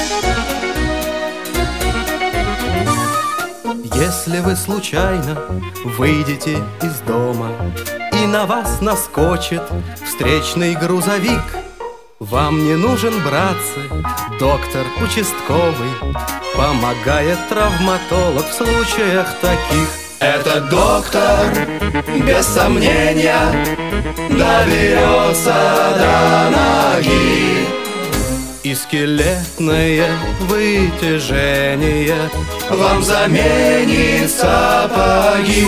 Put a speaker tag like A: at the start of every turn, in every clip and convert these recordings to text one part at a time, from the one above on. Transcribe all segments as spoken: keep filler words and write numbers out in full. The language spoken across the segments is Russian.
A: Если вы случайно выйдете из дома и на вас наскочит встречный грузовик, вам не нужен, братцы, доктор участковый, помогает травматолог в случаях таких.
B: Этот доктор, без сомнения, доберется до ноги.
A: И скелетное вытяжение
B: вам заменит сапоги.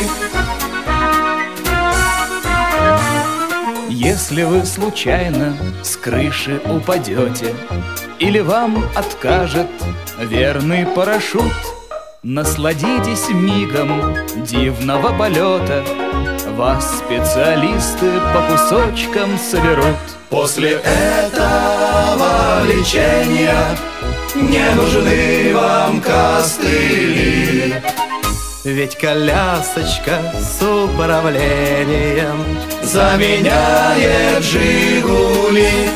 C: Если вы случайно с крыши упадете или вам откажет верный парашют, насладитесь мигом дивного полета, вас специалисты по кусочкам соберут.
B: После этого лечения не нужны вам костыли,
A: ведь колясочка с управлением
B: заменяет «Жигули».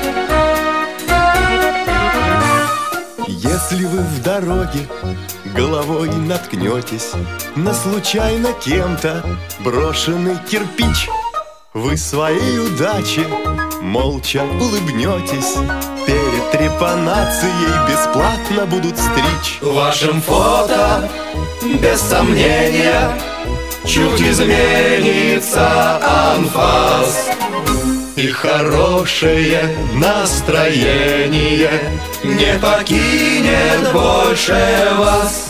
D: Если вы в дороге головой наткнетесь на случайно кем-то брошенный кирпич, вы своей удаче молча улыбнетесь, перед трепанацией бесплатно будут стричь.
B: В вашем фото, без сомнения, чуть изменится анфас, и хорошее настроение не покинет больше вас.